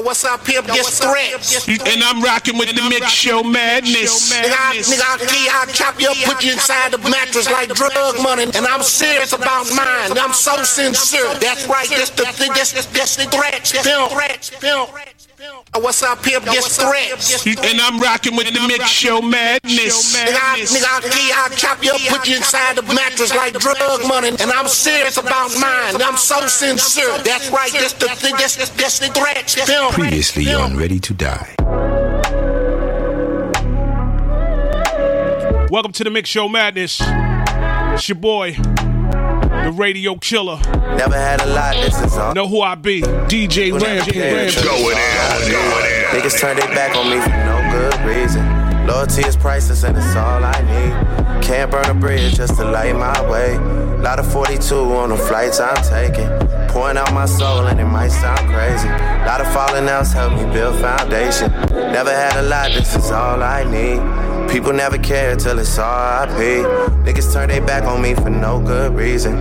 What's up, Pip? Just threats. And I'm rocking with the Mix Show Madness. I'll chop you up, put you inside the mattress like drug money. And I'm serious about mine. I'm so sincere. That's right. That's the threats. What's up, Pip? Just threats. And I'm rocking with the Mix Show Madness. I'll chop you up, put you inside the mattress like drug money. And I'm serious about mine. I'm so sincere. That's right. That's the threats. Previously on Ready to Die. Welcome to the Mix Show Madness. It's your boy, the Radio Killer. Never had a lot, this is all. Know who I be? DJ Rampage. Going in. Niggas turn their back on me for no good reason. Loyalty is priceless and it's all I need. Can't burn a bridge just to light my way. Lot of 42 on the flights I'm taking. Pouring out my soul and it might sound crazy. Lot of falling outs help me build foundation. Never had a lot, this is all I need. People never care till it's R.I.P. Niggas turn their back on me for no good reason.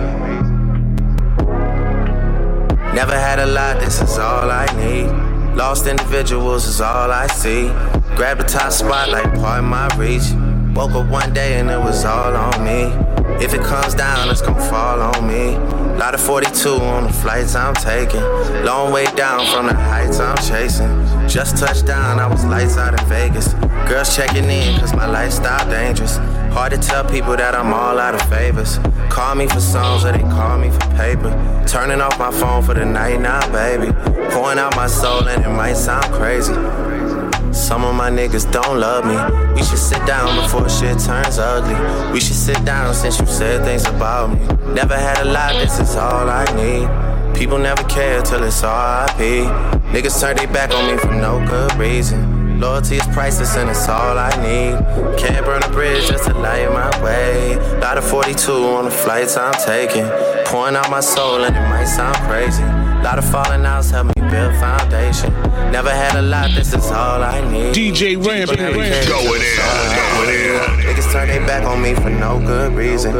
Never had a lot, this is all I need. Lost individuals is all I see. Grab the top spot like part of my reach. Woke up one day and it was all on me. If it comes down, it's gon' fall on me. Lot of 42 on the flights I'm taking. Long way down from the heights I'm chasing. Just touched down, I was lights out in Vegas. Girls checking in cause my lifestyle dangerous. Hard to tell people that I'm all out of favors. Call me for songs or they call me for paper. Turning off my phone for the night now, baby. Pouring out my soul and it might sound crazy. Some of my niggas don't love me. We should sit down before shit turns ugly. We should sit down since you said things about me. Never had a lot, this is all I need. People never care till it's R.I.P. Niggas turn their back on me for no good reason. Loyalty is priceless and it's all I need. Can't burn a bridge just to light my way. Lot of 42 on the flights I'm taking. Pouring out my soul and it might sound crazy. Lot of falling outs help me build foundation. Never had a lot, this is all I need. DJ Rampage. Going in. Niggas turn their back on me for no good reason.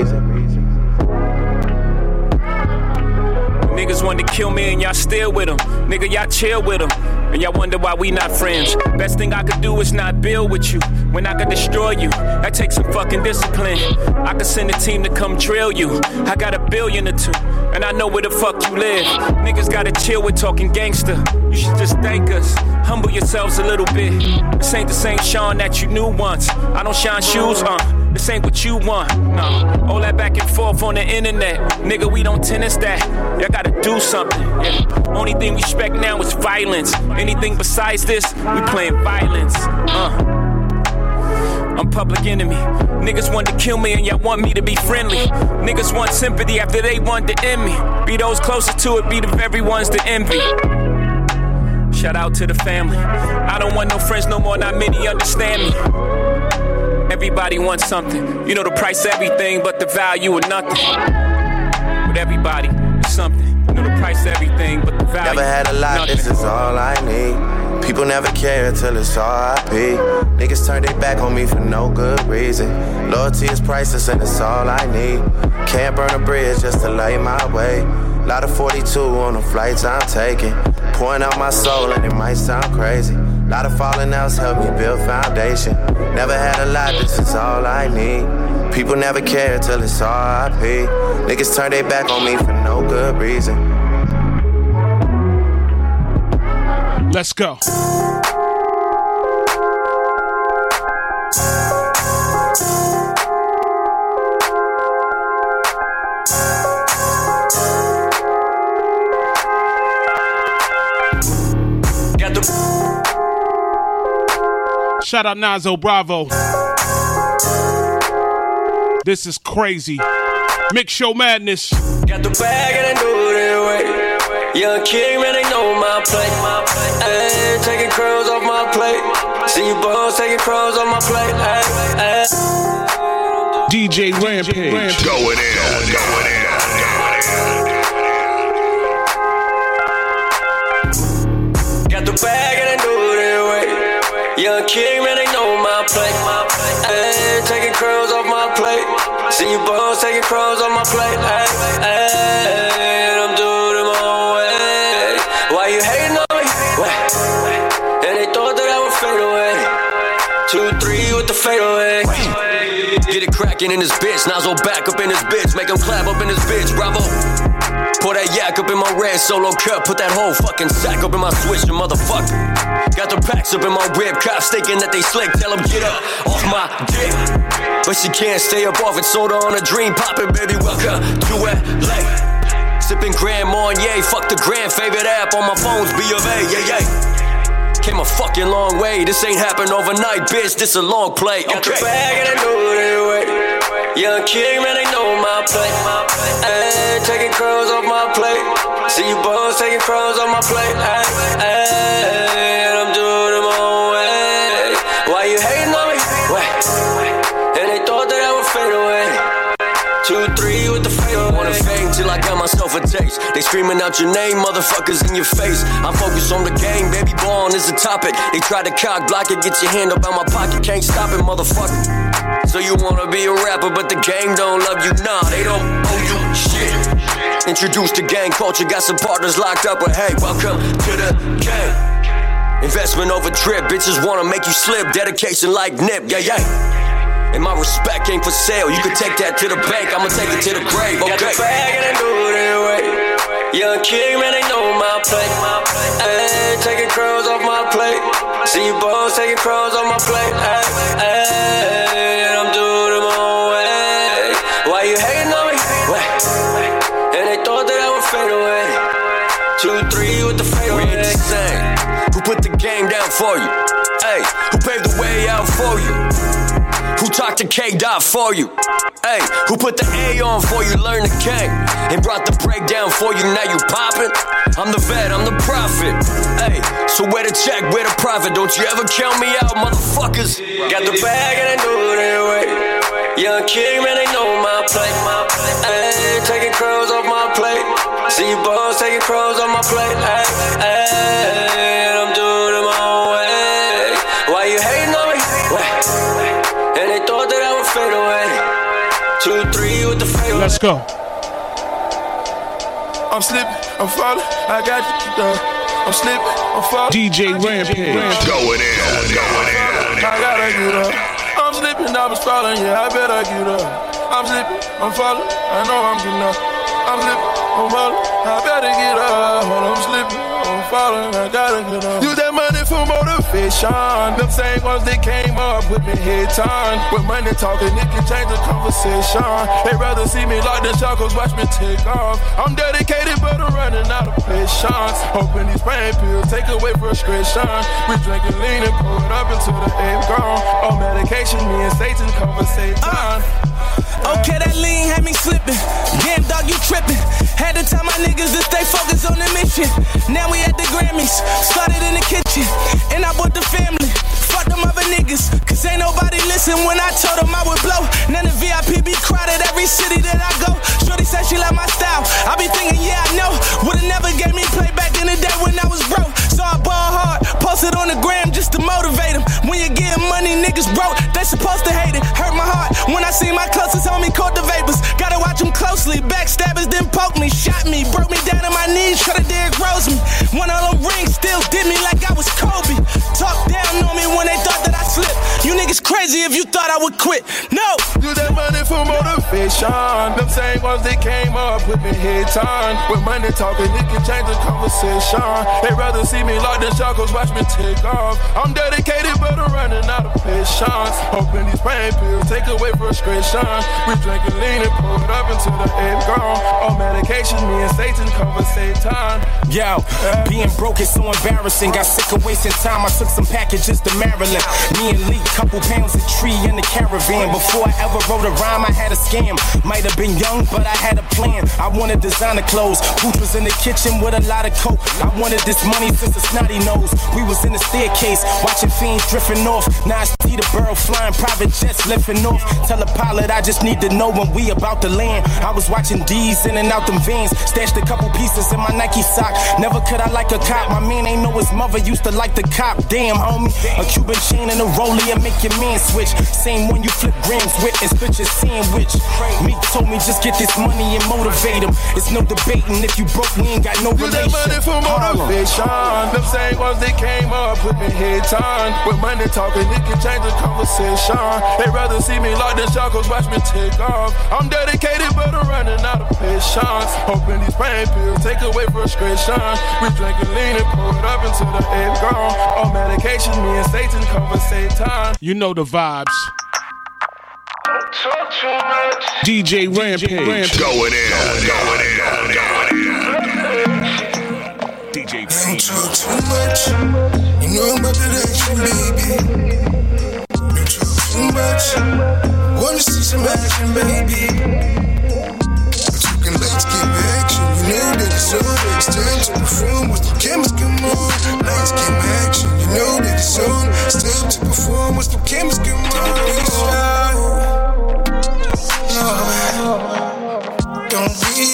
Niggas wanted to kill me and y'all still with them. Nigga, y'all chill with them. And y'all wonder why we not friends. Best thing I could do is not build with you. When I could destroy you, that takes some fucking discipline. I could send a team to come drill you. I got $1 billion or $2, and I know where the fuck you live. Niggas gotta chill with talking gangster. You should just thank us. Humble yourselves a little bit. This ain't the same Sean that you knew once. I don't shine shoes, this ain't what you want, no. All that back and forth on the internet. Nigga, we don't tennis that. Y'all gotta do something, yeah. Only thing we respect now is violence. Anything besides this, we playing violence, I'm public enemy. Niggas want to kill me and y'all want me to be friendly. Niggas want sympathy after they want to end me. Be those closest to it, be the very ones to envy. Shout out to the family. I don't want no friends no more, not many understand me. Everybody wants something. You know the price of everything, but the value of nothing. But everybody is something. You know the price of everything, but the value. Never had a lot, nothing. This is all I need. People never care till it's R.I.P. Niggas turn their back on me for no good reason. Loyalty is priceless and it's all I need. Can't burn a bridge just to light my way. Lot of 42 on the flights I'm taking. Pouring out my soul and it might sound crazy. Lot of falling outs help me build foundation. Never had a lot, this is all I need. People never care till it's R.I.P. Niggas turn their back on me for no good reason. Let's go. Shout out Nazo Bravo. This is crazy. Mix Show Madness. Got the bag and I do it anyway. Young king, man, they know my plate. Ay, taking curls off my plate. See you boys taking curls off my plate. Ay. DJ Rampage. Going in. Got the bag and I do it anyway. Young king, man, they know my plate. Ay, taking curls off my plate. See you boys taking curls off my plate. Ay. I'm doing it my own way. Why you hating on me? What? Get it cracking in this bitch. Nozzle back up in this bitch. Make him clap up in this bitch. Bravo. Pour that yak up in my red solo cup. Put that whole fucking sack up in my switch, you motherfucker. Got the packs up in my whip. Cops thinking that they slick. Tell them get up off my dick. But she can't stay up off it. Soda on a dream. Poppin', baby. Welcome to LA. Sippin' Grand Marnier. Fuck the grand favorite app on my phone's B of A. Yeah, yeah. Came a fucking long way. This ain't happened overnight, bitch. This a long play. Got the bag and I know they way. Young king, man, they know my play. Ay, taking crumbs off my plate. See you boys taking crumbs off my plate. Ay, and I'm doing it my own way. Why you hating on me? Wait. And they thought that I would fade away. 2-3 with the fade away. Wanna fade till I got myself a taste. They screaming out your name, motherfuckers in your face. I'm focused on the game, baby, ballin' is the topic. They try to cock block it, get your hand up out my pocket. Can't stop it, motherfucker. So you wanna be a rapper, but the game don't love you. Nah, they don't owe you shit. Introduced to gang culture, got some partners locked up, but hey, welcome to the game. Investment over drip, bitches wanna make you slip. Dedication like Nip, yeah, yeah. And my respect ain't for sale. You can take that to the bank, I'ma take it to the grave, okay? Got the bag and I do it way. Young king, man, they know my play. Ay, taking crumbs off my plate. See you boys taking crumbs off my plate. Ay, and I'm doing it my own way. Why you hating on me? Wait. And they thought that I would fade away. 2-3 with the fade away. We ain't the same. Who put the game down for you? Hey, who paved the way out for you? Who talked to K-Dot for you? Hey, who put the A on for you? Learn the game and brought the breakdown for you. Now you poppin'? I'm the vet, I'm the prophet. Hey, so where the check, where the profit? Don't you ever count me out, motherfuckers. Got the bag and I know they way. Young king, man, they know my play. Ay, taking crumbs off my plate. See you boys taking crumbs off my plate. Ay, and I'm doing it my own way. Why you hating on me? And they thought that I would fade away. 2-3 with the fade away. Let's go. I'm slipping, I'm falling, I got you, I'm slipping, I'm falling. DJ Rampage. Going in. I gotta get up. I'm slipping, I'm falling, yeah, I better get up. I'm slipping, I'm falling, I know I'm getting up. I'm slipping, I'm falling, I better get up. I'm slipping, I'm falling, I gotta get up. Use that money for motivation. Them same ones that came up with me head turn. With money talking, it can change the conversation. They rather see me locked in shackles, watch me take off. I'm dedicated, but I'm running out of patience. Hoping these pain pills take away frustration. We drinking lean and pour it up until the aim gone. On medication, me and Satan conversation. Okay, that lean had me slipping. Damn, dog, you tripping. Had to tell my niggas to stay focused on the mission. Now we at the Grammys, started in the kitchen, and I brought the family. Fuck them other niggas, cause ain't nobody listen when I told them I would blow. None of VIP be crowded every city that I go. Shorty said she like my style. I be thinking, yeah, I know. Would've never gave me play back in the day when I was broke. So I ball hard, posted on the gram just to motivate them. When you getting money, niggas broke, they supposed to hate it. Hurt my heart when I see my closest homie caught the vapors. Gotta watch them closely. Backstabbers didn't poke me, shot me, broke me down on my knees, try to Derrick Rose me. One of them rings still did me like I was Kobe. Talk down on me when they thought that I slipped. You niggas crazy if you thought I would quit. No! Use that money for motivation. Them same ones that came up with me head turn. With money talking, it can change the conversation. They rather see me locked in shackles, watch me take off. I'm dedicated, but I'm running out of patience. Hoping these pain pills take away frustration. We drinking lean and pour it up until the aim gone. On medication, me and Satan conversation. Yo, being broke is so embarrassing. Got sick of wasting time. I took some packages to Maryland. Me and Lee, couple pounds of tree in the caravan. Before I ever wrote a rhyme, I had a scam. Might have been young, but I had a plan. I wanted designer clothes. Pooch was in the kitchen with a lot of coke. I wanted this money since a snotty nose. We was in the staircase, watching fiends drifting off. Now I see the barrel flying, private jets lifting off. Tell the pilot I just need to know when we about to land. I was watching D's in and out them vans. Stashed a couple pieces in my Nike sock. Never could I like a cop. My man ain't know his mother used to like the cop. Damn, homie. A Cuban chain and a rollie and make your man switch. Same one you flip grams with and split your sandwich. Me told me just get this money and motivate them. It's no debating if you broke, we ain't got no relation. Use that money for motivation. Them same ones that came up with me head on. With money talking, it can change the conversation. They rather see me locked in shackles, watch me take off. I'm dedicated, but I'm running out of patience. Hoping these pain pills take away frustration. We drinking lean and pour it up until the head gone. On medication, me and Satan conversate time. You know the vibes. Talk too much. DJ Rampage. Going in. DJ Don't talk too much. You know about that action, baby. You talk too much. Wanna see some action, baby. But you can let's get action. You know that it's on. It's time to perform with the cameras. Come on, let's get action. You know that it's on. It's time to perform with the cameras. Come on, be shy. No, man. Don't be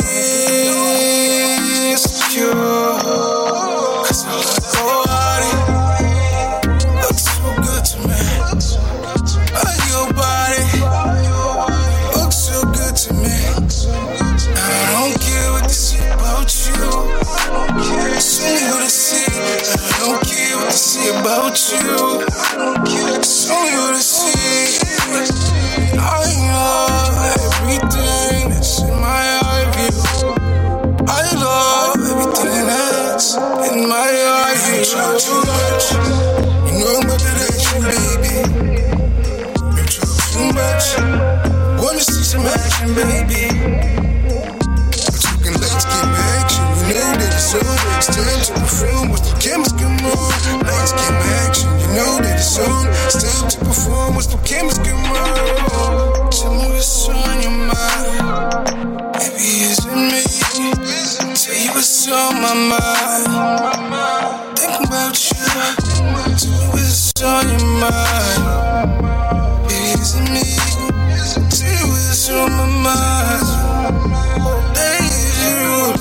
insecure. Cause I like your body. Looks so good to me. Your body looks so good to me. I don't care what they say about you. It's only what I see. I don't care what they say about you. It's only what I see. I love everything that's in my eye view. I love everything that's in my eye view. You talk too much. You know about that action, baby. You talk too much. Wanna see some action, baby. But you can let's get action. You know that it's on. It's time to perform with the cameras. Come on, let's get action. You know that it's on. It's time to perform with the cameras. Come on. Tell me what's on your mind. Maybe it's me. Tell you what's on my mind. Think about you. Tell me what's on your mind. Maybe it's me. Tell you what's on my mind. Hey, you.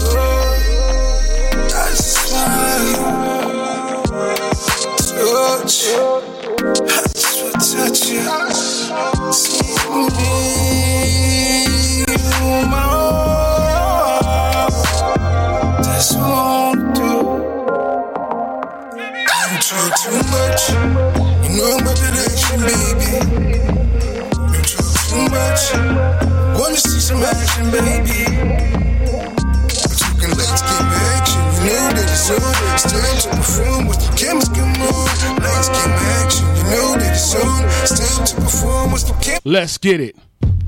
I just wanna touch. I just wanna touch you. See me, my own. That's what I wanna do. Don't talk too much. You know I'm about that action, baby. You talk too much. Wanna see some action, baby. But you can let's get action. You know that it's on. It's time to perform with the cameras. Come on, let's get action. You know that it's on. It's time to perform with the cameras. Let's get it.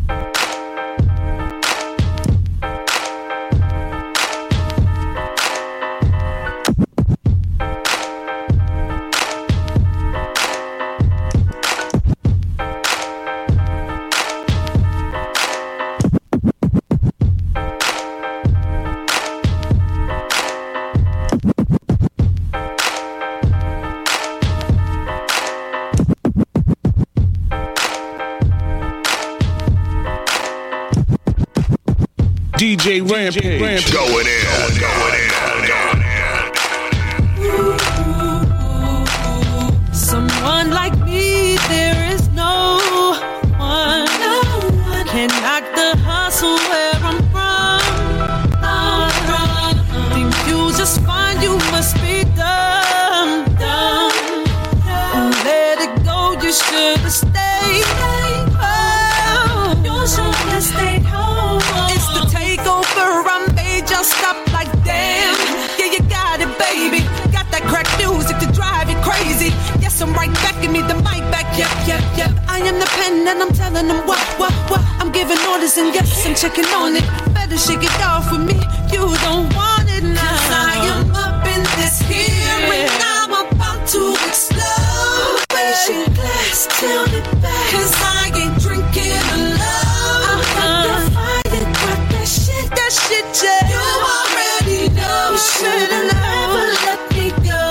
DJ Rampage. Going in. Someone like me, there is no one. Can knock the hustle where I'm from. Think you just fine, you must be dumb. Let it go, you should have stayed home. You should have stayed home. It's the takeover, I made you stop like damn. Yeah, you got it, baby. Got that crack music to drive you crazy. Yes, I'm right back, give me the mic back. Yep. I am the pen and I'm telling them what. I'm giving orders and yes, I'm checking on it. Better shake it off with me. You don't want it now. 'Cause I am up in this here and I'm about to explode. Raise your glass, tell me back. 'Cause I ain't drinking alone. I'm at the fire, got that shit, yeah. You already know. You should've never let me go.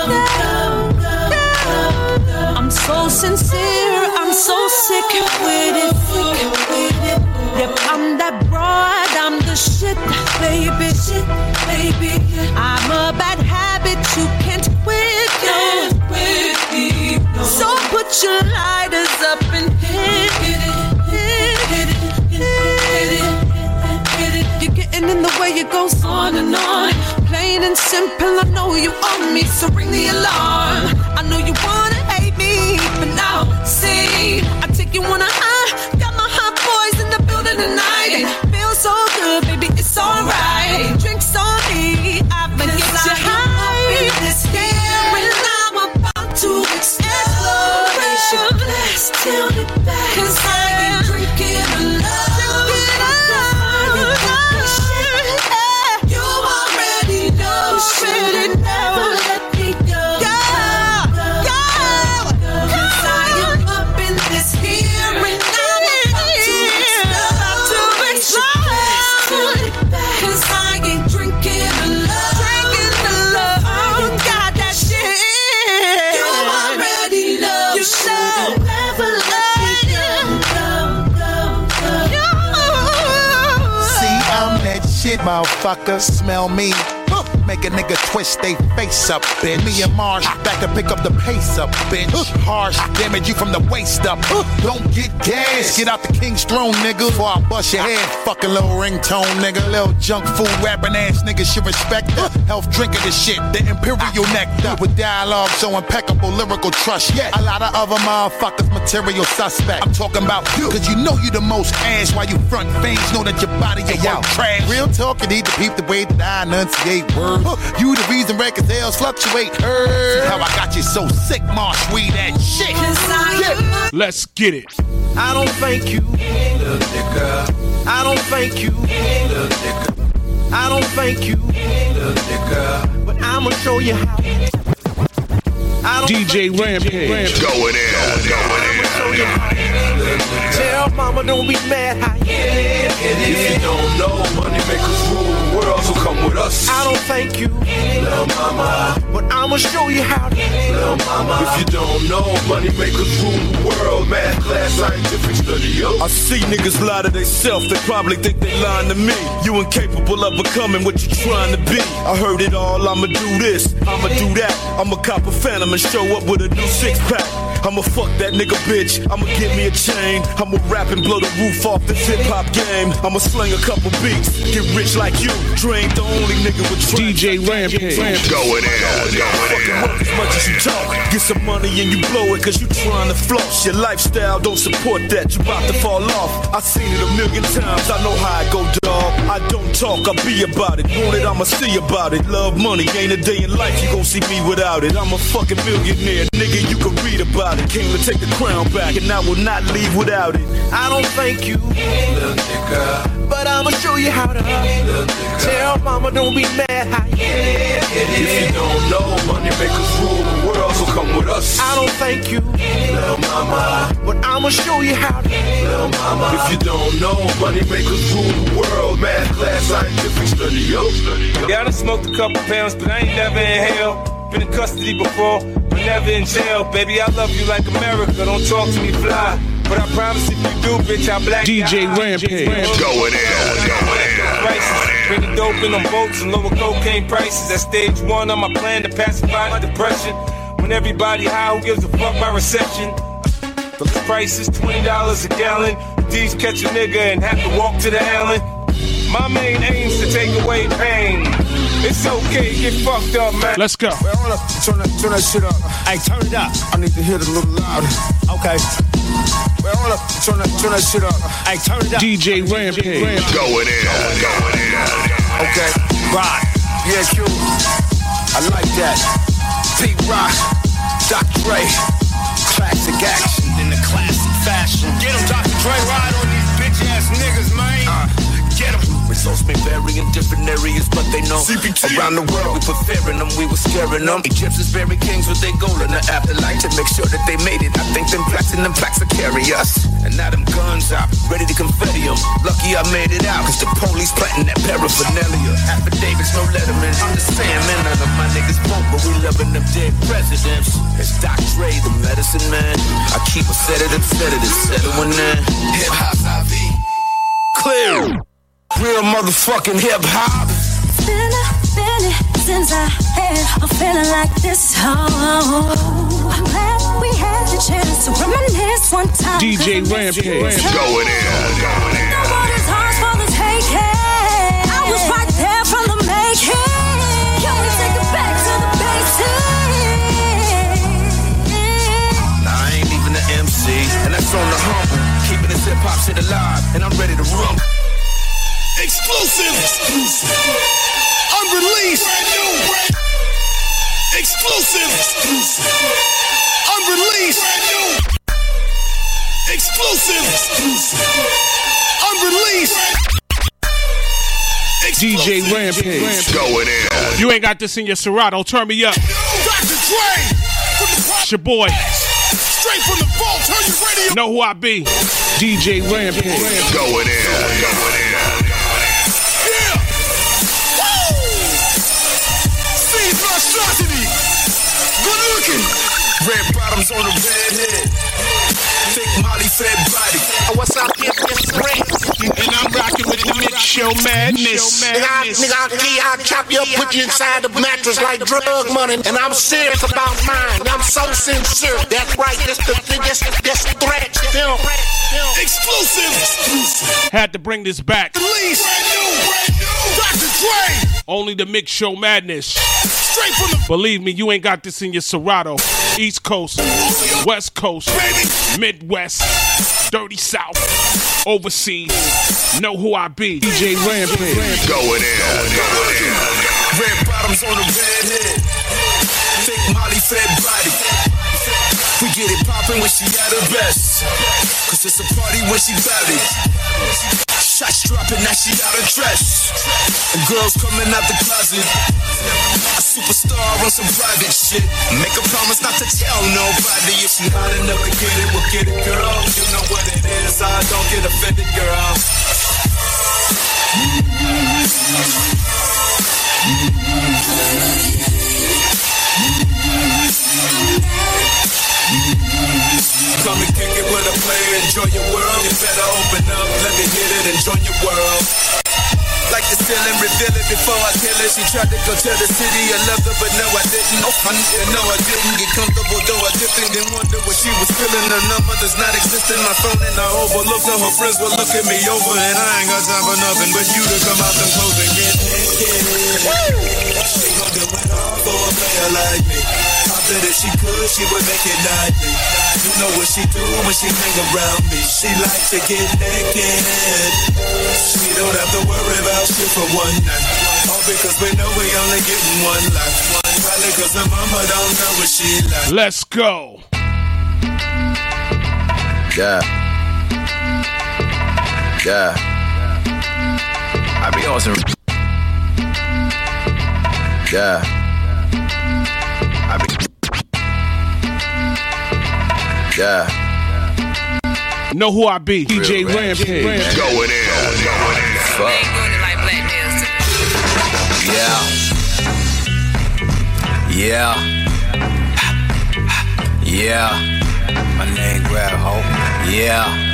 I'm so sincere, I'm so sick with it. Yep, I'm that broad, I'm the shit, baby. I'm a bad habit, you can't quit, no. So put your lighters up and hit it. goes on and on. Plain and simple, I know you owe me, so ring the alarm. I know you wanna hate me, but now, see, I take you on a high. Got my hot boys in the building tonight. Feels so good, baby, it's alright. Drinks on me, I've been getting you high. This year, and I'm about to explode. Raise your glass, tell me back, 'cause I ain't drinking alone. You already know, should never let me go. Cause I am up in this here and I'm about to explode. Cause I ain't drinking alone. Got that shit. You already know, you should never let me go. See, I'm that shit, motherfucker. Smell me. Make a nigga twist they face up, bitch. Me and Marsh back to pick up the pace up, bitch. Harsh, damage you from the waist up. Don't get gas, get out the king's throne, nigga. Before I bust your head, fucking little ringtone, nigga. Little junk food rapping ass nigga should respect her. Health drinking the shit, the imperial nectar. With dialogue so impeccable, lyrical trust. Yeah, a lot of other motherfuckers material suspect. I'm talking about you, cause you know you the most ass while you front fans know that your body is out trash. Real talk, you need to peep the way that I enunciate words. You the reason record sales fluctuate. See how I got you so sick, Marsh, we that shit. Yeah. Let's get it. I don't thank you, little nigga. I don't thank you, little nigga. I don't thank you, little nigga. But I'ma show you how. DJ Rampage. Going in. Tell mama don't be mad how you If you don't know, money makers rule the world, so come with us. I don't thank you, little mama, but I'ma show you how to. Little mama, if you don't know, money makers rule the world. Math class, scientific study. I see niggas lie to themselves, they probably think they lying to me. You incapable of becoming what you trying to be. I heard it all, I'ma do this, I'ma do that. I'ma cop a phantom and show up with a new six-pack. I'ma fuck that nigga bitch, I'ma get me a chain. I'ma rap and blow the roof off this hip-hop game. I'ma sling a couple beats, get rich like you. Dre ain't the only nigga with DJ Rampage. Going in. Work as much as you talk. Get some money and you blow it cause you trying to floss. Your lifestyle don't support that, you about to fall off. I seen it a million times, I know how I go, dog. I don't talk, I be about it. Want it, I'ma see about it. Love money, ain't a day in life you gon' see me without it. I'm a fucking millionaire, nigga, you can read about it. Came to take the crown back and I will not leave without it. I don't thank you, little nigga, but I'ma show you how to. Tell mama don't be mad how you. If you don't know, money makers rule the world, so come with us. I don't thank you, little mama, but I'ma show you how to. Little mama, if you don't know, money makers rule the world. Math class, scientific study. Yeah, I done smoked a couple pounds, but I ain't never inhaled. Been in custody before, but never in jail. Baby, I love you like America, don't talk to me fly. But I promise if you do, bitch, I'll black DJ Rampage. Going in. Bring the dope in on boats and lower cocaine prices. That's stage one on my plan to pacify my depression. When everybody high, who gives a fuck by reception? The price is $20 a gallon. D's catch a nigga and have to walk to the island. My main aim's to take away pain. It's okay, get fucked up, man. Let's go. Well, hold up, turn that shit up. Hey, turn it up. I need to hear it a little louder. Okay. Well, hold up, turn that shit up. Hey, turn it up. DJ Rampage. Going in. Okay, right. Yeah, Q. I like that. Pete Rock, Dr. Dre. Classic action in the classic fashion. Get him, Dr. Dre, ride on these bitch ass niggas, man. Get him. Results may vary in different areas, but they know CPT. Around the world we put fear in them, we were scaring them. Egyptians bury kings with their gold in the afterlife to make sure that they made it. I think them platinum plaques will carry us. And now them guns out, ready to confetti them. Lucky I made it out, cause the police planting that paraphernalia. Affidavits, no letterman. Understand, man, none of my niggas won't, but we loving them dead presidents. It's Dr. Dre, the medicine man. I keep a sedative, settling in. Hip hop's IV. Clear. Real motherfucking hip hop. It's been a minute since I had a feeling like this. Oh, I'm glad we had the chance to reminisce one time. DJ Rampage. Going in. Nobody's heart's for the taking. I was right there shit alive, and I'm ready to rock. Exclusive. Unreleased. Exclusive. Unreleased. Exclusive. Unreleased. DJ Rampage. Going in. You ain't got this in your Serato. Turn me up. Dr. Dre. It's your boy. Straight from the vault. Turn your radio. Know who I be. DJ Rampage. Going in. Going in. Yeah. Woo. Sees monstrosity. Good looking. Red bottoms on the red head. Thick Molly fed body. What's up, here? This is Ray. And I'm rocking with the Mix Show Madness. Nigga, I'll chop you up, put you inside the mattress like drug money. And I'm serious about mine. I'm so sincere. That's right. This threat. Exclusive. Had to bring this back. Release. Dr. Dre. Only the Mix Show Madness. Straight from the. Believe me, you ain't got this in your Serato. East Coast, West Coast, Midwest, Dirty South, overseas. Know who I be. DJ Rampage. Going in. Going in. Red bottoms on the red head. Thick Molly fed body. We get it poppin' when she at her best. Cause it's a party when she valid. Shots dropping, now she out of dress. And girls coming out the closet. A superstar on some private shit. Make a promise not to tell nobody. If she hot enough to get it, we'll get it, girl. You know what it is, I don't get offended, girl. Come and kick it with a player, enjoy your world. You better open up, let me hit it, enjoy your world. Like to steal and reveal it before I kill it. She tried to go tell the city I loved her, but no I didn't. No I didn't get comfortable, though I dipped in. Didn't wonder what she was feeling. Her number does not exist in my phone, and I overlooked her. Her friends were looking me over, and I ain't got time for nothing but you to come out them clothes and get naked. She gon' do it all for a player like me. I bet if she could, she would make it nightly. You know what she do when she hang around me. She like to get naked. She don't have to worry about shit for one night. All because we know we only getting one life. Probably cause her mama don't know what she like. Let's go. Yeah. Yeah. I be on some. Yeah. I be. Yeah. Know who I be. DJ Rampage. Going in. Going in. Fuck. Yeah. Yeah. Yeah. My name grab ho. Yeah.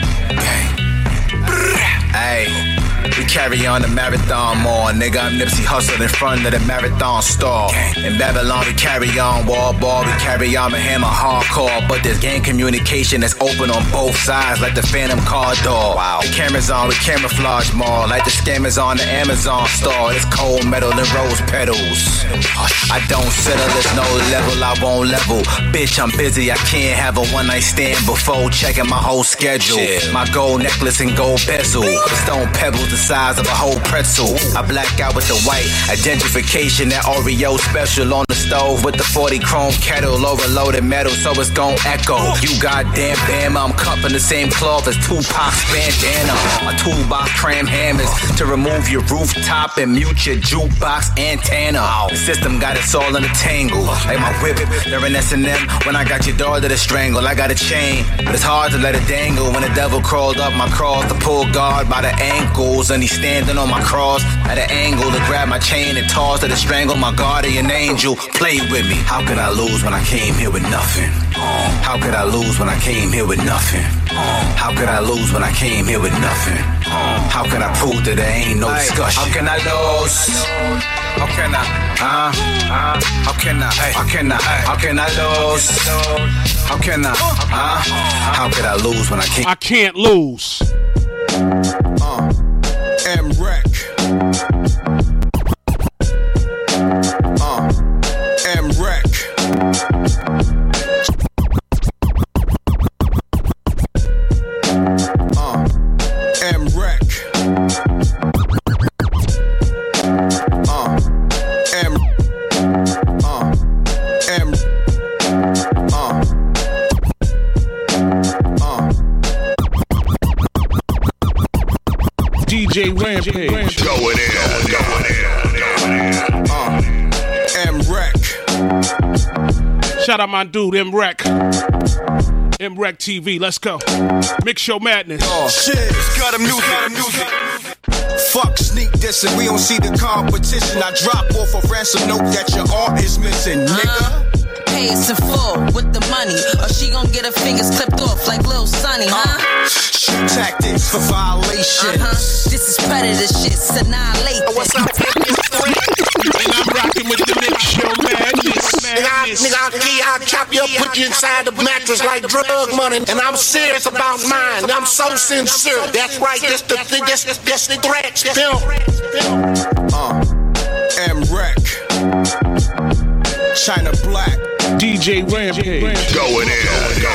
Hey. We carry on the marathon more, nigga. I'm Nipsey Hussle in front of the marathon store. In Babylon, we carry on wall ball, we carry on and hammer hardcore. But there's gang communication that's open on both sides, like the Phantom car door. Wow. The cameras on, we camouflage more, like the scammers on the Amazon store. It's cold metal and rose petals. I don't settle, there's no level, I won't level. Bitch, I'm busy, I can't have a one night stand before checking my whole schedule. My gold necklace and gold bezel, stone pebbles the size of a whole pretzel. I black out with the white identification, that Oreo special on the stove with the 40 chrome kettle, overloaded metal, so it's gon' echo. You goddamn Bama, I'm cut from the same cloth as Tupac's bandana. My toolbox cram hammers to remove your rooftop and mute your jukebox antenna. The system got us all in a tangle, like my whip, they're an S&M. When I got your daughter to strangle, I got a chain, but it's hard to let it dangle. When the devil crawled up my cross to pull guard by the ankles, and he's standing on my cross at an angle to grab my chain and toss it to strangle my guardian angel. Play with me. How could I lose when I came here with nothing? How could I lose when I came here with nothing? How could I lose when I came here with nothing? How can I prove that there ain't no discussion? How can I lose? How can I? How can I? How can I? How can I lose? How can I? How could I lose when I can't? I can't lose. M-Rec. M-Rec. DJ Rampage. Going in. M-Rec. Shout out my dude, M-Rec. M-Rec TV, let's go. Mix Show Madness. Oh, shit. Got a music. Fuck sneak dissing, we don't see the competition. I drop off a ransom note that your art is missing, nigga. Pay us in full with the money, or she gon' get her fingers clipped off like Lil Sonny, Shoot tactics for violation. This is predator shit, annihilate. What's up? And I'm rocking with the Mix Show Madness. I'll chop you up, put you inside the mattress like drug money. And I'm serious about mine. I'm so sincere. That's right. That's the threat. M-Rec. China Black. DJ Rampage. Going in.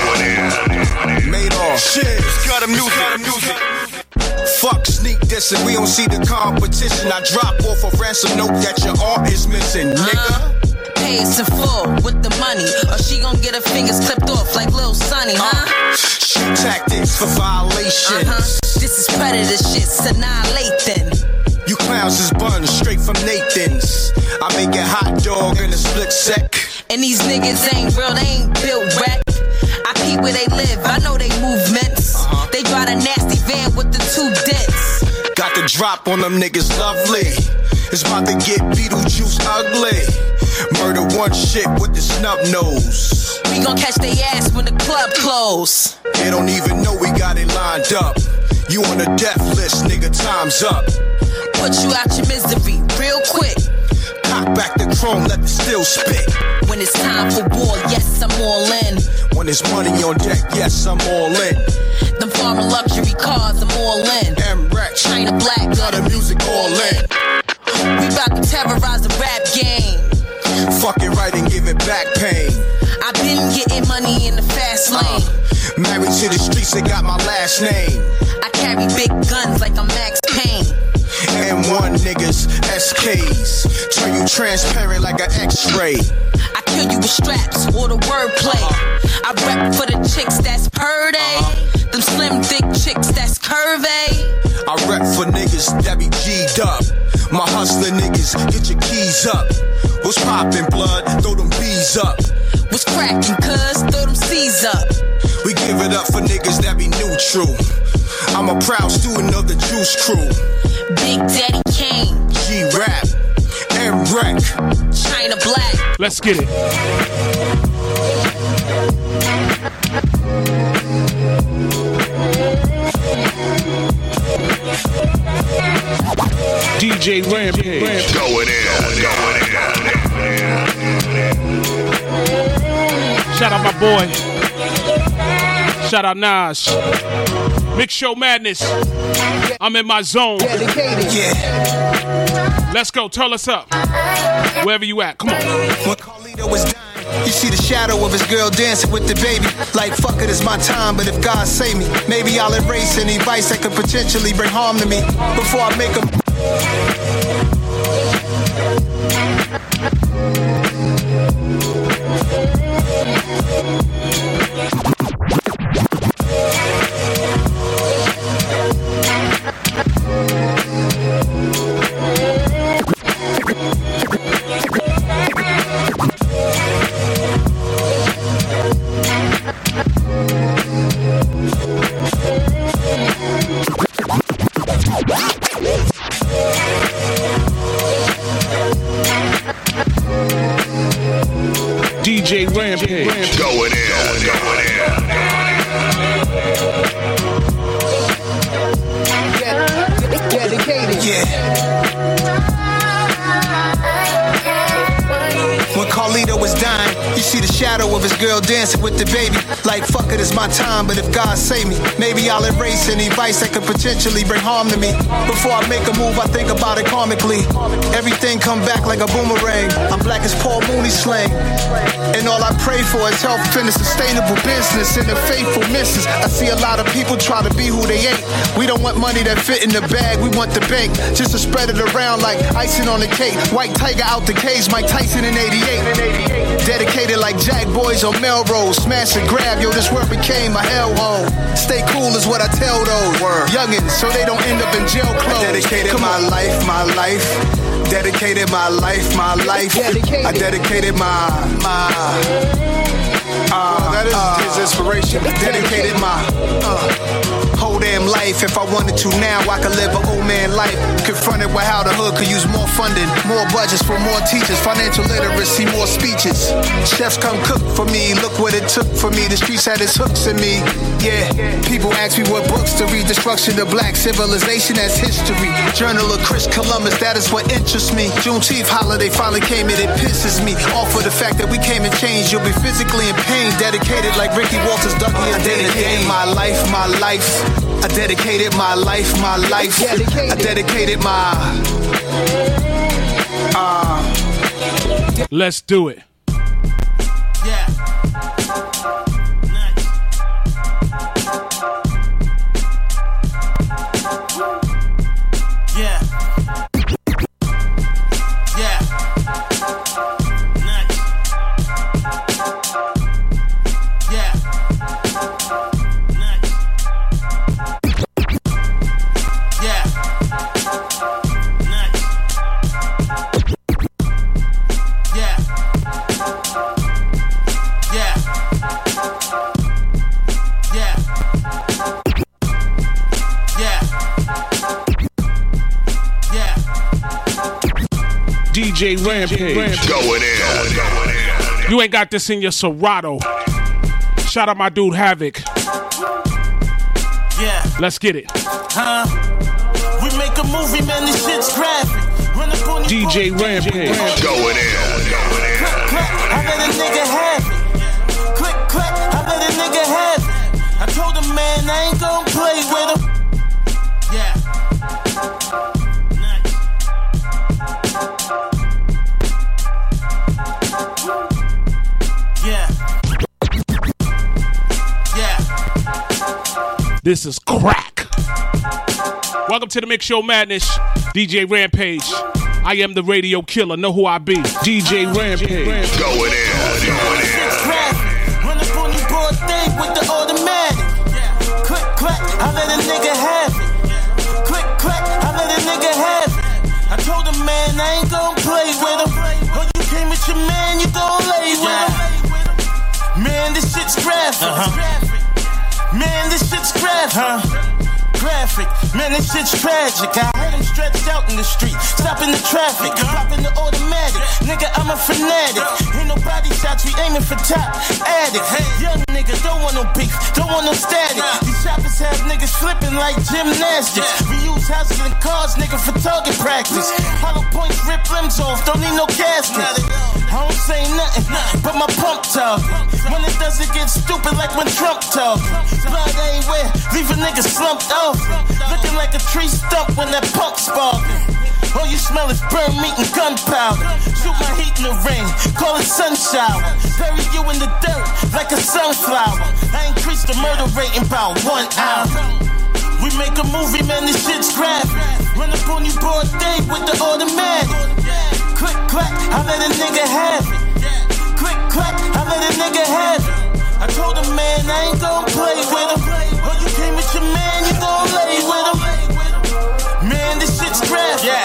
Made off. Shit. Got a music. Fuck sneak dissing, we don't see the competition. I drop off a ransom note that your art is missing, nigga. Pay us in full with the money, or she gon' get her fingers clipped off like Lil Sonny, Shoot tactics for violation. This is predator shit, annihilate then. You clowns is buns straight from Nathan's. I make a hot dog in a split sec. And these niggas ain't real, they ain't built right. I peep where they live, I know they movements. They drive a nasty van with the 2 dents. Got the drop on them niggas lovely. It's about to get Beetlejuice ugly. Murder one shit with the snub nose. We gon' catch they ass when the club close. They don't even know we got it lined up. You on the death list, nigga, time's up. Put you out your misery real quick. Cock back the chrome, let the steel spit. When it's time for war, yes, I'm all in. When there's money on deck, yes, I'm all in. Them foreign luxury cars, I'm all in. M-Rec, China Black, got the music all in. We bout to terrorize the rap game. Fuck it right and give it back pain. I been getting money in the fast lane. Married to the streets, they got my last name. I carry big guns like I'm Max Payne. M1 niggas, SKs. Turn you transparent like an X-ray. I kill you with straps or the wordplay. I rep for the chicks that's purdy. Them slim thick chicks that's curvy. I rep for niggas that be G'd up. My hustler niggas, get your keys up. What's poppin', blood? Throw them B's up. What's crackin', cuz? Throw them C's up. We give it up for niggas that be neutral. I'm a proud student of the Juice Crew. Big Daddy Kane. G-Rap. M-Rec. China Black. Let's get it. DJ Rampage. Going in. Shout out my boy. Shout out Nas. Mix Show Madness. I'm in my zone. Yeah. Let's go. Turn us up. Wherever you at. Come on. When Carlito was dying, you see the shadow of his girl dancing with the baby. Like, fuck it, it's my time, but if God save me, maybe I'll erase any vice that could potentially bring harm to me before I make him. DJ Rampage. Going in. Dedicated. Yeah. When Carlito was dying, you see the shadow of his girl dancing with the baby. Like, fuck it, it's my time, but if God save me, maybe I'll erase any vice that could potentially bring harm to me. Before I make a move, I think about it karmically. Everything come back like a boomerang. I'm black as Paul Mooney slang. And all I pray for is health and a sustainable business and the faithful misses. I see a lot of people try to be who they ain't. We don't want money that fit in the bag, we want the bank. Just to spread it around like icing on the cake. White Tiger out the cage, Mike Tyson in 88. Dedicated like Jack Boys on Melrose. Smash and grab, yo, this world became a hellhole. Stay cool is what I tell those youngins, so they don't end up in jail clothes. I dedicated my life. Dedicated my life. I dedicated my that is his inspiration. Dedicated my whole damn life. If I wanted to now, I could live an old man life. Confronted with how the hood could use more funding, more budgets for more teachers, financial literacy, more speeches. Chefs come cook for me. Look what it took for me. The streets had its hooks in me. Yeah, people ask me what books to read. Destruction of black civilization as history. Journal of Chris Columbus, that is what interests me. Juneteenth holiday finally came and it pisses me off for the fact that we came and changed. You'll be physically in pain. Dedicated like Ricky Walters, Dougie, and dedicated my life. I dedicated my life. I dedicated my. Let's do it. Yeah. DJ Rampage. Going in. You ain't got this in your Serato. Shout out my dude Havoc. Yeah. Let's get it. We make a movie, man, this shit's graphic. Run up on DJ Rampage. Going in. I let a nigga have it. Click, clack, I let a nigga have it. I told him, man, I ain't gon' play with him. Yeah. This is crack. Welcome to the Mix Show Madness. DJ Rampage. I am the radio killer. Know who I be. DJ Rampage. Going in. Run up on you broad day with the automatic. Click, clack, I let a nigga have it. Click, clack, I let a nigga have it. I told him, man, I ain't gon' play with him. Oh, you came with your man, you gon' lay with him. Man, this shit's graphic. Man, this shit's graphic. Graphic, man, this shit's tragic. I heard him stretched out in the street, stopping the traffic, dropping the automatic. Nigga, I'm a fanatic. Ain't no body shots, we aiming for top. Addict, young nigga, don't want no beef, don't want no static. These shoppers have niggas flipping like gymnastics. We use houses and cars, nigga, for target practice. Hollow points, rip limbs off, don't need no casket. I don't say nothing, but my pump talk. When it does, it gets stupid like when Trump talk. Blood everywhere, leave a nigga slumped off. Looking like a tree stump when that punk sparking. All you smell is burn meat and gunpowder. Shoot my heat in the rain, call it sunshine. Bury you in the dirt like a sunflower. I increased the murder rate in about 1 hour. We make a movie, man, this shit's graphic. Run up on you broad day with the automatic. Click, clack, I let a nigga have it. Click, clack, I let a nigga have it. I told him, man, I ain't gon' play with him. Oh, you came with your man, you gon' lay with him. Man, this shit's graphic. Yeah.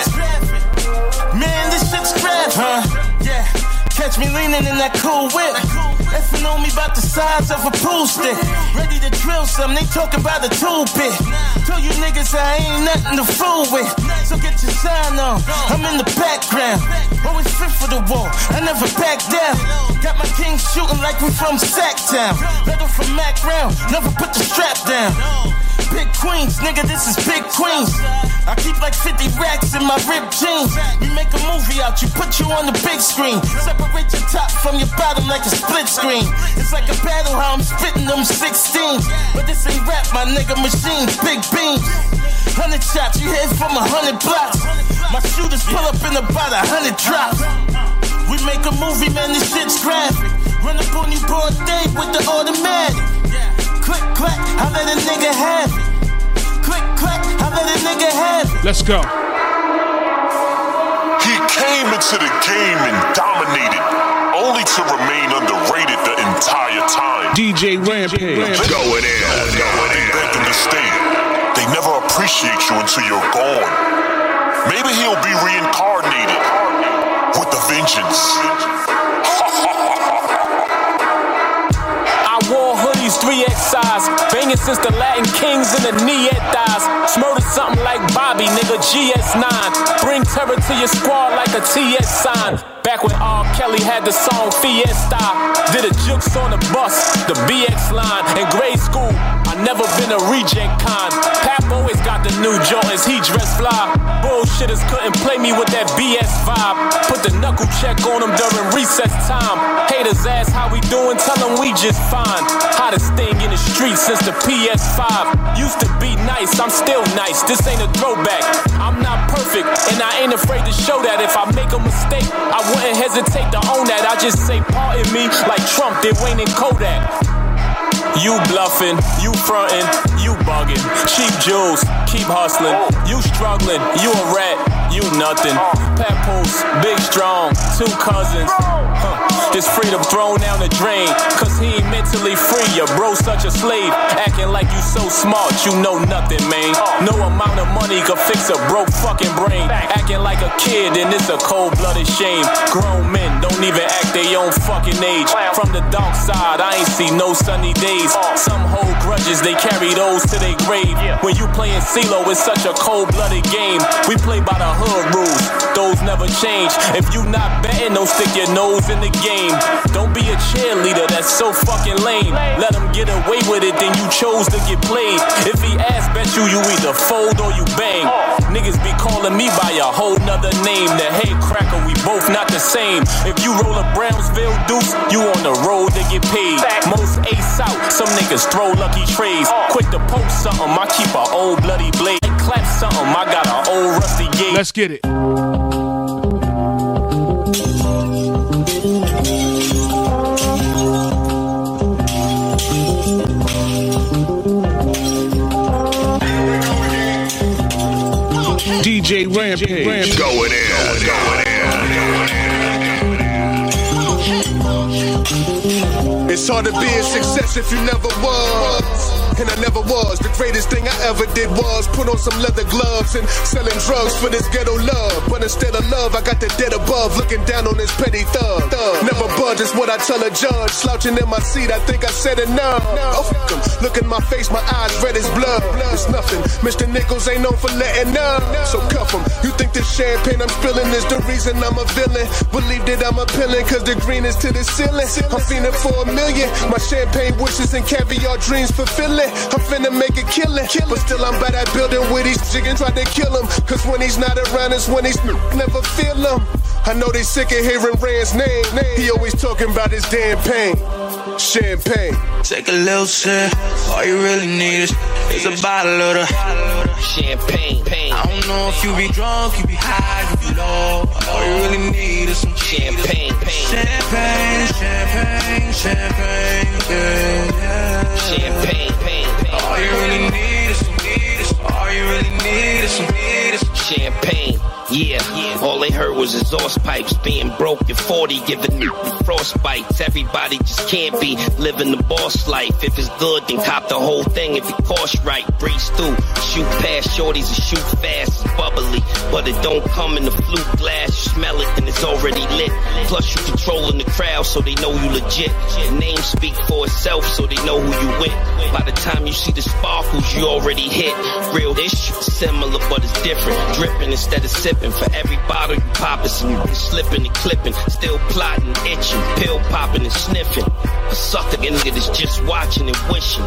Man, this shit's graphic. Yeah. Catch me leaning in that cool whip. Effing on me about the size of a pool stick. Ready to drill some, they talking about a tool bit. Tell you niggas I ain't nothing to fool with. So get your sign on, I'm in the background. Always fit for the wall, I never back down. Got my king shooting like we from Sacktown. Leather from Mac Round, never put the strap down. Big Queens, nigga, this is Big Queens. I keep like 50 racks in my ripped jeans. We make a movie out, you put you on the big screen. Separate your top from your bottom like a split screen. It's like a battle how I'm spitting them 16s. But this ain't rap, my nigga, machines, big beams. 100 shots, you hit from 100 blocks. My shooters pull up in about 100 drops. We make a movie, man, this shit's graphic. Run up on you broad day with the automatic. Click, clack, I let a nigga have it. Click, clack, I let a nigga have it. Let's go. He came into the game and dominated. only to remain underrated the entire time. DJ Rampage. Going in. They beg them to stay. They never appreciate you until you're gone. Maybe he'll be reincarnated with a vengeance. I wore hoodies 3X size, banging since the Latin kings in the knee at thighs. Smurder something like Bobby, nigga, GS9. Bring terror to your squad like a TS sign. Back when R. Kelly had the song Fiesta. Did a jukes on the bus, the BX line. In grade school, I never been a reject kind. Pap always got the new Jordans, he dressed fly. Bullshitters couldn't play me with that BS vibe. Put the knuckle check on them during recess time. Haters ask how we doing, tell them we just fine. Hottest thing in the street since the PS5. Used to be nice, I'm still nice, this ain't a throwback. I'm not perfect, and I ain't afraid to show that. If I make a mistake, I wouldn't hesitate to own that. I just say pardon me like Trump did Wayne and Kodak. You bluffing, you frontin', you bugging. Cheap jewels, keep hustling. You struggling, you a rat, you nothing. Papoose, big strong, 2 cousins. His freedom thrown down the drain, cause he ain't mentally free. Your bro such a slave, acting like you so smart, you know nothing, man. No amount of money could fix a broke fucking brain. Acting like a kid, and it's a cold-blooded shame. Grown men don't even act their own fucking age. From the dark side, I ain't see no sunny days. Some hold grudges, they carry those to their grave. When you playin' CeeLo, it's such a cold-blooded game. We play by the hood rules, those never change. If you not betting, don't stick your nose in the game. Don't be a cheerleader, that's so fucking lame. Let him get away with it, then you chose to get played. If he ass bet you either fold or you bang. Niggas be calling me by a whole nother name. The head cracker, we both not the same. If you roll a Brownsville deuce, you on the road to get paid. Most ace out, some niggas throw lucky trades. Quick to post something, I keep a old bloody blade. Clap something, I got an old rusty gate. Let's get it. DJ Rampage. Going in. It's hard to be a success if you never was. And I never was. The greatest thing I ever did was put on some leather gloves and selling drugs for this ghetto love. But instead of love, I got the dead above looking down on this petty thug. Never budge is what I tell a judge. Slouching in my seat, I think I said enough. Oh, fuck 'em. Look in my face, my eyes red as blood. It's nothing. Mr. Nichols ain't known for letting up. So cuff 'em. You think this champagne I'm spilling is the reason I'm a villain? Believe that I'm appealing, cause the green is to the ceiling. I'm feeling for $1 million. My champagne wishes and caviar dreams fulfilling. I'm finna make a killing, but still I'm by that building with these chickens try to kill him. Cause when he's not around us, when he's never feel him. I know they sick of hearing Rand's name. He always talking about his damn pain. Champagne. Take a little sip, all you really need is a bottle of the champagne. I don't know if you be drunk, you be high, you be low. All you really need is some champagne. Champagne, champagne, champagne, yeah. Champagne. All you really need is some, all you really need is some champagne. Yeah, all they heard was exhaust pipes being broke at 40, giving me frostbites. Everybody just can't be living the boss life. If it's good, then cop the whole thing. If it costs right, breeze through. Shoot past shorties and shoot fast, it's bubbly. But it don't come in the flute glass. You smell it and it's already lit. Plus you controlling the crowd so they know you legit. Your name speak for itself so they know who you with. By the time you see the sparkles, you already hit. Real issue, similar but it's different. Dripping instead of sipping. For every bottle you poppin', some slipping and clipping, still plotting, itching, pill popping and sniffing. A sucker nigga that's just watching and wishing.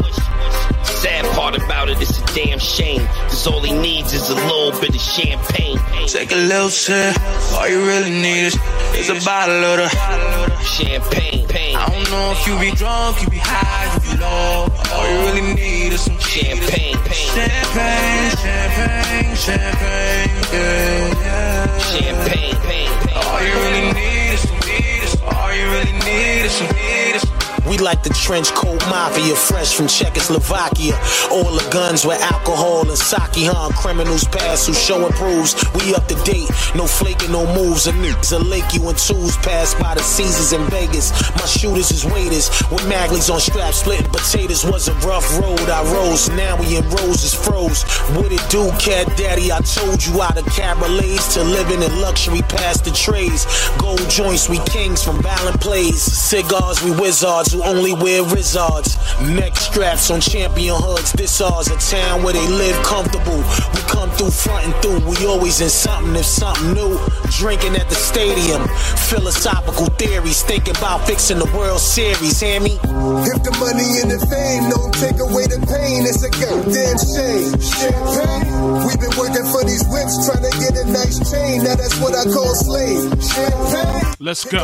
Sad part about it, it's a damn shame. Cause all he needs is a little bit of champagne. Take a little sip, all you really need is a bottle of the champagne. I don't know if you be drunk, you be high, you be low. All you really need is some champagne. Champagne, champagne, champagne, yeah. Champagne. All you really need is some, all you really need is some. We like the trench coat mafia, fresh from Czechoslovakia. All the guns with alcohol and sake, huh? Criminals pass who show improves. We up to date, no flaking, no moves. And niggas will lake you in twos, pass by the Caesars in Vegas. My shooters is waiters with Magley's on straps, splitting potatoes. Was a rough road, I rose. Now we in roses froze. What it do, cat daddy? I told you out of cabarets to living in luxury past the trays. Gold joints, we kings from Ballin Plays. Cigars, we wizards who only wear Rizzards. Neck straps on champion hoods. This ours, a town where they live comfortable. We come through front and through. We always in something if something new. Drinking at the stadium. Philosophical theories. Thinking about fixing the World Series. Hear me? If the money and the fame don't take away the pain, it's a goddamn shame. Champagne. We've been working for these whips, trying to get a nice chain. Now that's what I call slave. Champagne. Let's go.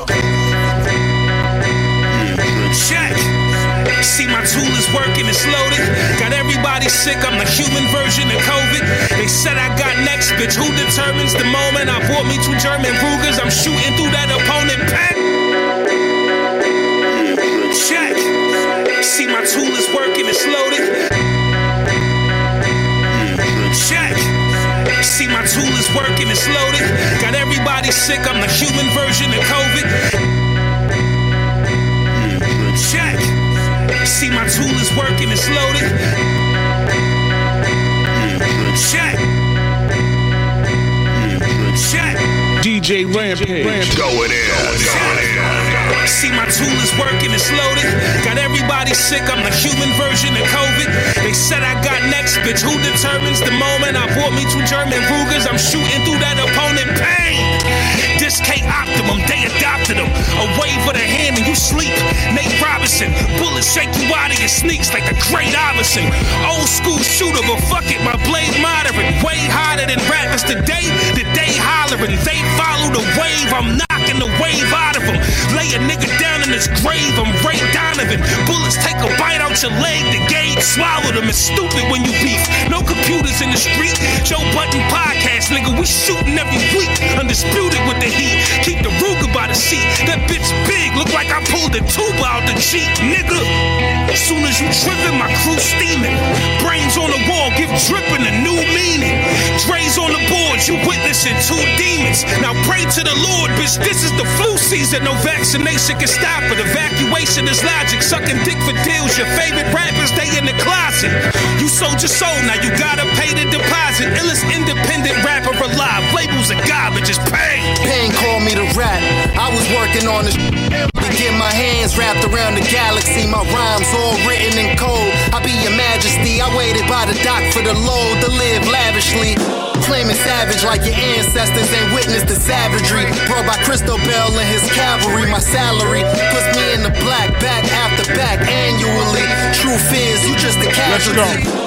Check. See, my tool is working, it's loaded. Got everybody sick, I'm the human version of COVID. They said I got next, bitch. Who determines the moment? I bought me 2 German Rugers. I'm shooting through that opponent pack. Check. See, my tool is working, it's loaded. Check. See, my tool is working, it's loaded. Got everybody sick, I'm the human version of COVID. Check. See, my tool is working, it's loaded. Check. Check. DJ Rampage. Going in. See, my tool is working, it's loaded. Got everybody sick, I'm the human version of COVID. They said I got next, bitch. Who determines the moment? I bought me 2 German Rugers. I'm shooting through that opponent pain. This K-Optimum, they adopted them. A wave of the hand and you sleep. Nate Robinson, bullets shake you out of your sneaks like the great Iverson. Old school shooter, but fuck it, my blade moderate. Way hotter than rappers today. The day hollering, they follow the wave. I'm knocking the wave out of them. Lay a nigga down in his grave, I'm Ray Donovan. Bullets take a bite out your leg, the gauge swallow them. It's stupid when you beef. No computers in the street. Joe Button podcast, nigga, we shooting every week. Undisputed with the heat. Keep the Ruger by the seat. That bitch big, look like I pulled a tuba out the Jeep, nigga. As soon as you trippin', my crew steaming. Brains on the wall, give drippin' a new meaning. Dre's on the board, you witnessing 2 demons. Now pray to the Lord, bitch, this is the flu season. No vaccination can stop it. Evacuation is logic. Sucking dick for deals. Your favorite rappers, they in the closet. You sold your soul, now you gotta pay the deposit. Illest independent rapper alive. Labels are garbage, it's pain. Pain called me to rap. I was working on this to get my hands wrapped around the galaxy. My rhymes all written in code. I be your majesty. I waited by the dock for the load to live lavishly. Claiming savage like your ancestors ain't witnessed the savagery. Brought by Crystal Bell and his cavalry. My salary puts me in the black, back after back annually. Truth is, you just a casualty. Let's go.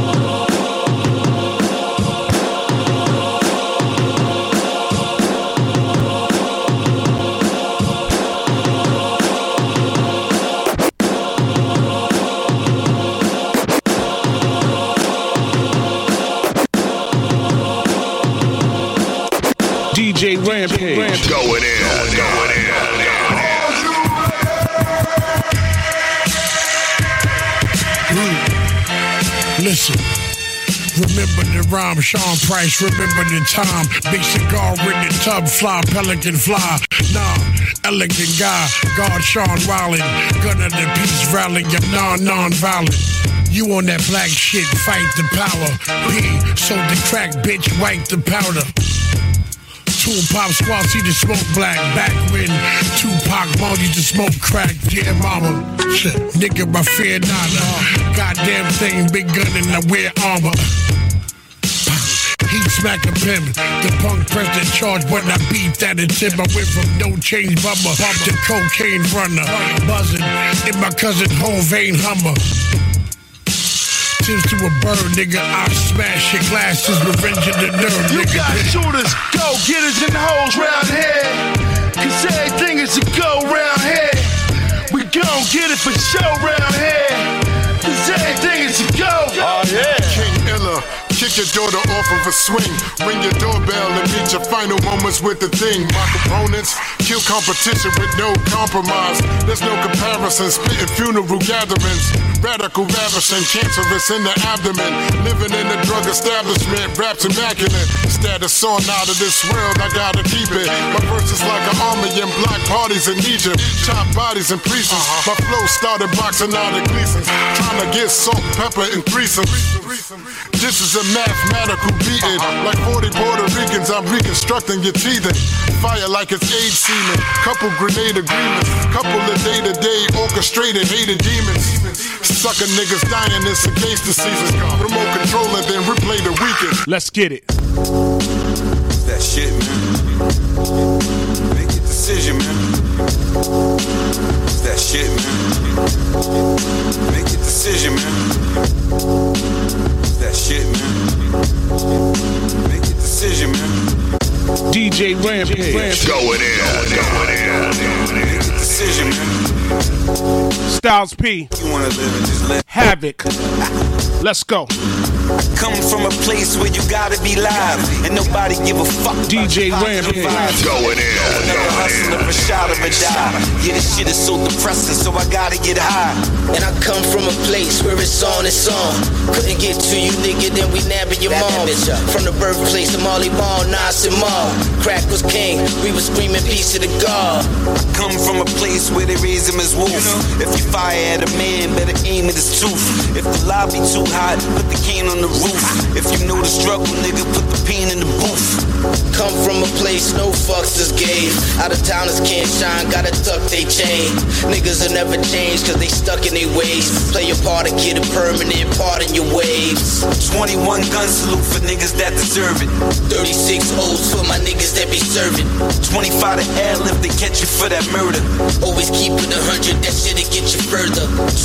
DJ Rampage. Going in. Listen. Remember the rhyme, Sean Price, remember the time. Big cigar in the tub, fly, pelican fly. Nah, elegant guy, God Sean Rowland. Gun of the peace rally, I'm non-violent. You on that black shit, fight the power. P, sold the crack, bitch, wipe the powder. Pop squad, see the smoke black. Back when Tupac Mall used to smoke crack. Yeah, mama. Shit, nigga, I fear nada. Goddamn thing, big gun and I wear armor. Heat smack a pimp. The punk press the charge when I beat that and tip. I went from no change bummer to cocaine runner. Buzzing in my cousin whole vein Hummer. Tips to a bird, nigga, I smash your glasses, revenge of the nerve, nigga. You got shooters, go-getters, and hoes round here. Cause everything is a go round here. We gon' get it for show round here. Cause everything is a go. Oh yeah. King Illa, kick your daughter off of a swing. Ring your doorbell and meet your final moments with the thing. My components kill competition with no compromise. There's no comparison, spitting funeral gatherings. Radical ravishing, cancerous in the abdomen. Living in the drug establishment, raps immaculate. Status on out of this world, I gotta keep it. My verse is like an army in black parties in Egypt. Chop bodies in pieces. My flow started boxing out of Gleason's. Trying to get salt, pepper, and threesomes. This is a mathematical beating. Like 40 Puerto Ricans, I'm reconstructing your teething. Fire like it's AIDS semen. Couple grenade agreements. Couple of day-to-day orchestrated hated demons. Sucker niggas dying, it's against the seasons. Remote control and then replay the weekend. Let's get it. That shit, man. Make a decision, man. It's that shit, man. Make a decision, man. It's that shit, man. Make a decision, man. DJ Rampage. Going in. Make a decision, man. Styles P. You wanna live and just live. Havoc. Let's go. I come from a place where you gotta be live and nobody give a fuck. DJ Rampage. Going in. Another hustler, a shot of a die. Yeah, this shit is so depressing, so I gotta get high. And I come from a place where it's on, it's on. Couldn't get to you, nigga, then we nabbing your mom. From the birthplace of Marley Marl, Nas and Mar. Crack was king, we was screaming peace to the God. I come from a place where they raise him as wolf. If you fire at a man, better aim at his tooth. If the lobby too hot, put the cane on the roof. If you know the struggle, nigga, put the pain in the booth. Come from a place no fucks is gave. Out of towners can't shine, gotta tuck they chain. Niggas will never change cause they stuck in their ways. Play your part and get a permanent part in your waves. 21 gun salute for niggas that deserve it. 36 O's for my niggas that be serving. 25 to airlift, they catch you for that murder. Always keep it 100, that shit'll get you further.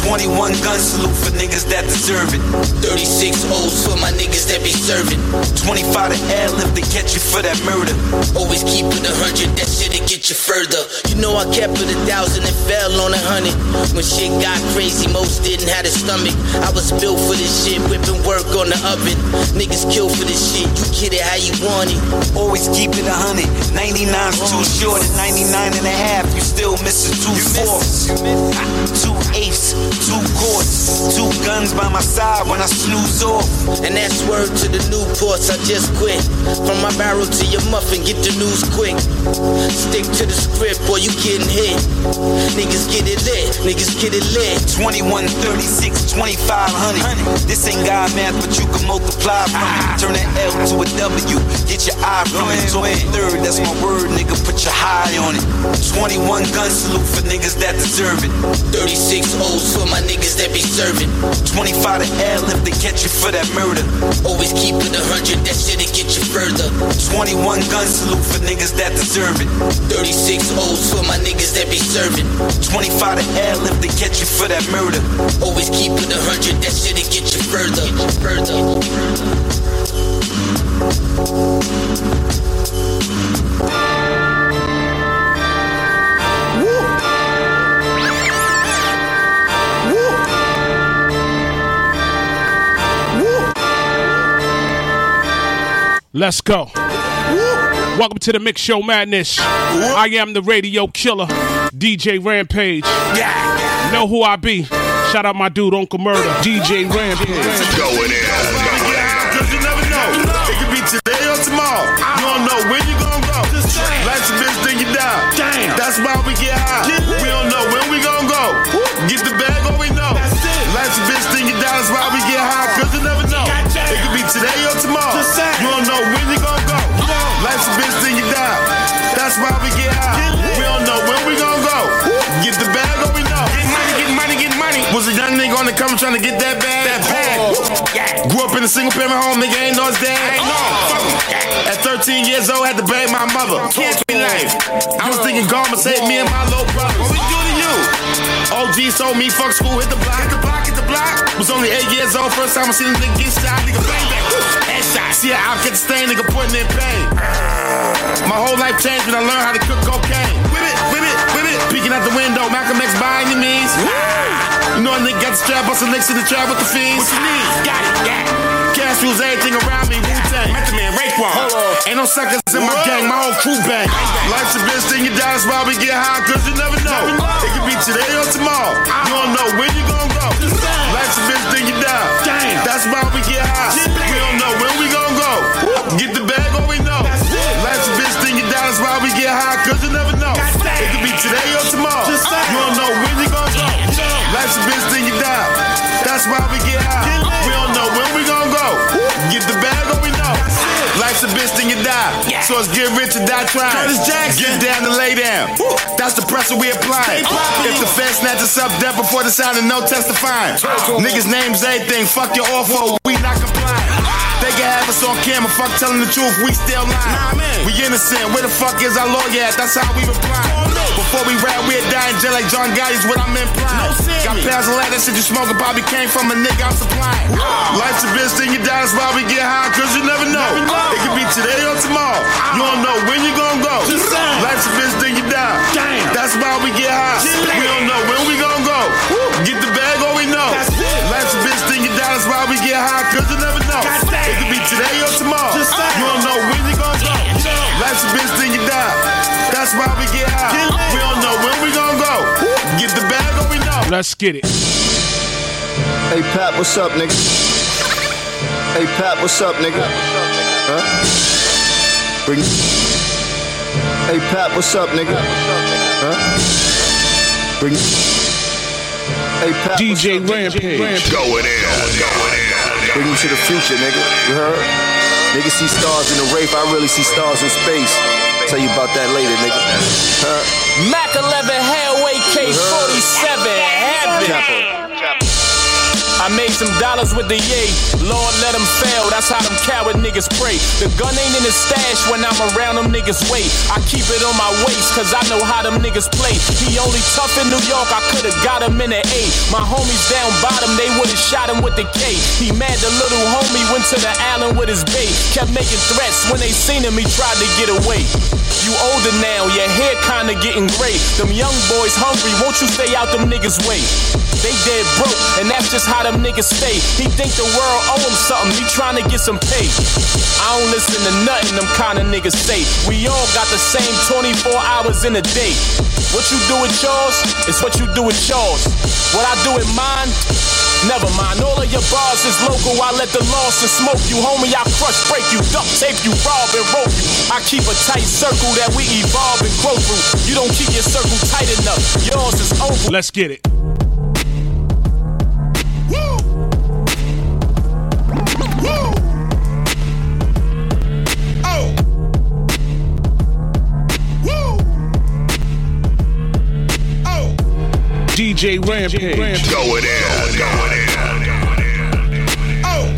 21 gun salute for niggas that deserve it. 36 O's for my niggas that be serving. 25 to airlift, they catch you for that murder. Always keep it 100, that shit'll get you further. You know I kept it 1,000 and fell on 100. When shit got crazy, most didn't have a stomach. I was built for this shit, whipping work on the oven. Niggas kill for this shit, you get it how you want it. Always keep it 100. 99's too short, at 99 and a half, you still missing 2 fourths. 2 eighths, 2 quarts, 2 guns by my side when I snooze off. And that's word to the Newports, I just quit. From my barrel to your muffin, get the news quick. Stick to the script, boy, you getting hit. Niggas get it lit, niggas get it lit. 21, 36, 2500. This ain't God math, but you can multiply from it. Turn that L to a W, get your eye from it. 23rd, that's my word, nigga, put your high on it. 21 gun salute for niggas that deserve it. 36 O's for my niggas that be serving. 25 to airlift, they catch you for that murder. Always keep it 100, that shit'll get you further. 21 gun salute for niggas that deserve it. 36 O's for my niggas that be serving. 25 to airlift, they catch you for that murder. Always keep it 100, that shit'll get you further. Let's go. Welcome to the Mix Show Madness. I am the radio killer, DJ Rampage. Know who I be. Shout out my dude, Uncle Murder, DJ Rampage. Going in. Cause you never know. It could be today or tomorrow. You don't know when you gonna go. Life's a bitch, then you die. Damn. That's why we get high. We don't know when we gonna go. Get the bag, all we know. Life's a bitch, then you die. That's why we get high. Cause you never know. It could be today or tomorrow. You don't know when you gonna go. Life's a bitch, then you die. That's why we get high. We don't know when we gonna go. Get the bag, all we know. Get money. Was a young nigga on the cover trying to get that bag. Grew up in a single parent home, nigga ain't know his dad. At 13 years old, had to beg my mother. Can't be lame. I was thinking God must hate me and my little brother. What we do to you? OG told me fuck school, hit the block. Was only 8 years old, first time I seen a nigga get shot. Nigga bang bang, headshot. See how I get the stain, nigga putting in pain. My whole life changed when I learned how to cook cocaine. Whip it. Peeking out the window, Malcolm X by any means. You know a nigga got the strap, bust a licks in the trap with the fiends. What you need? Got it, got it. Cash rules everything around me, Wu-Tang. Method Man, Raekwon. Ain't no suckers in my gang, my whole crew bang. Life's a bitch, then you die, that's why we get high, cause you never know. It could be today or tomorrow. You don't know when you gon' go. Life's a bitch, then you die. That's why we get high. We don't know when we gon' go. Get the bag, all we know. Life's a bitch, then you die, that's why we get high, cause you never know. It could be today or tomorrow. You don't know when you gon' go. Life's a bitch, then you die. That's why we get high. We don't know when we gon' go. Get the bag, all we know. Life's a bitch, then you die. So it's get rich or die trying. Get down and lay down. That's the pressure we apply. If the Fed snatch us up dead before the sound and no testifying. Niggas names everything. Fuck your offer, we not complying. They can have us on camera, fuck telling the truth, we still lying. We innocent, where the fuck is our lawyer at? That's how we reply. Before we rap, we'd die in jail like John Gotti's what I'm implying. Got pounds of that shit you smoking probably came from a nigga I'm supplying. Life's a bitch, then you die, that's why we get high, cause you never know. It could be today or tomorrow. You don't know when you gon' go. Life's a bitch, then you die. That's why we get high. We don't know when we gon' go. Get the bag, all we know. Life's a bitch, then you die, that's why we get high, cause you never know. It could be today or tomorrow. You don't know when you gon' go. Life's a bitch, then you die. That's why we get high. We don't know when we gon' go. Get the bag, all we know. Let's get it. Hey Pat, what's up, nigga? Hey Pat, what's up, nigga? Huh? Bring. Hey Pat, what's up, nigga? Huh? Bring. Hey Pat, DJ Rampage. Going in. Bring you to the future, nigga. You heard? Niggas see stars in the Wraith, I really see stars in space. Tell you about that later, nigga. Huh? Mac 11 Hellway K47 Heaven. I made some dollars with the yay. Lord, let them fail. That's how them coward niggas pray. The gun ain't in the stash when I'm around them niggas' way. I keep it on my waist, cause I know how them niggas play. He only tough in New York, I could've got him in the A. My homies down bottom, they would've shot him with the K. He mad the little homie went to the island with his bae. Kept making threats when they seen him, he tried to get away. You older now, your hair kinda getting gray. Them young boys hungry, won't you stay out them niggas' way? They dead broke, and that's just how them niggas stay. He think the world owe him something, he tryna get some pay. I don't listen to nothing them kinda niggas say. We all got the same 24 hours in a day. What you do with yours is what you do with yours. What I do with mine, never mind. All of your bars is local, I let the losses smoke you. Homie, I crush, break you, duct tape you, rob and rope you. I keep a tight circle that we evolve and grow through. You don't keep your circle tight enough, yours is over. Let's get it. DJ Rampage. Going in. Oh.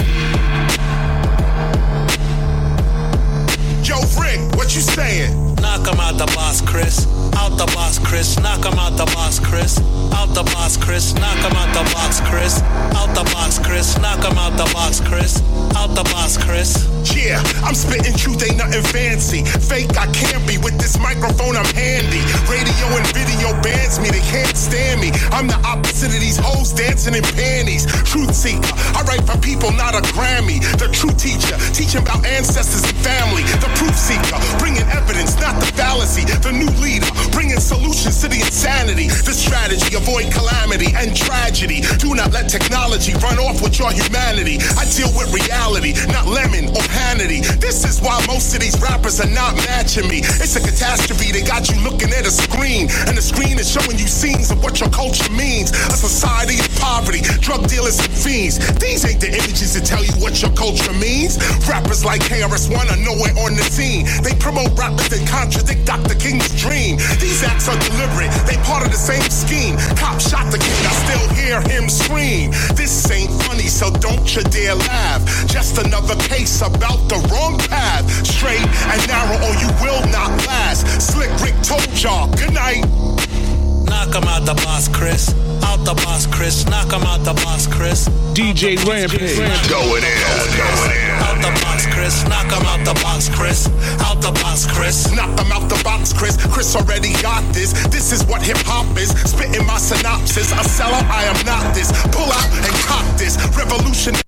Yo, Rick, what you saying? Knock him out the boss, Chris. Out the boss, Chris. Knock him out the boss, Chris. Out the boss, Chris. Knock him out the box, Chris. Out the box, Chris. Knock him out the box, Chris. Out the box, Chris. Yeah, I'm spitting truth, ain't nothing fancy. Fake, I can't be. With this microphone, I'm handy. Radio and video bans me, they can't stand me. I'm the opposite of these hoes dancing in panties. Truth seeker, I write for people, not a Grammy. The true teacher, teaching about ancestors and family. The proof seeker, bringing evidence, not the fallacy. The new leader, bringing solutions to the insanity. The strategy, avoid calamity and tragedy. Do not let technology run off with your humanity. I deal with reality, not lemon or Hannity. This is why most of these rappers are not matching me. It's a catastrophe, they got you looking at a screen, and the screen is showing you scenes of what your culture means. A society of poverty, drug dealers and fiends. These ain't the images that tell you what your culture means. Rappers like KRS-One are nowhere on the scene. They promote rappers that contradict Dr. King's dream. These acts are deliberate, they part of the same scheme. Cop shot the king, I still hear him scream. This ain't funny, so don't you dare laugh. Just another case about the wrong path. Straight and narrow or you will not last. Slick Rick told y'all, good night. Knock him out the boss, Chris. Out the boss, Chris. Knock him out the boss, Chris. DJ Rampage. Going in. Out the box, Chris. Knock him out the box, Chris. Out the the box, Chris. Knock them out the box, Chris. Chris already got this. This is what hip hop is. Spitting my synopsis. A seller, I am not this. Pull out and cock this. Revolution.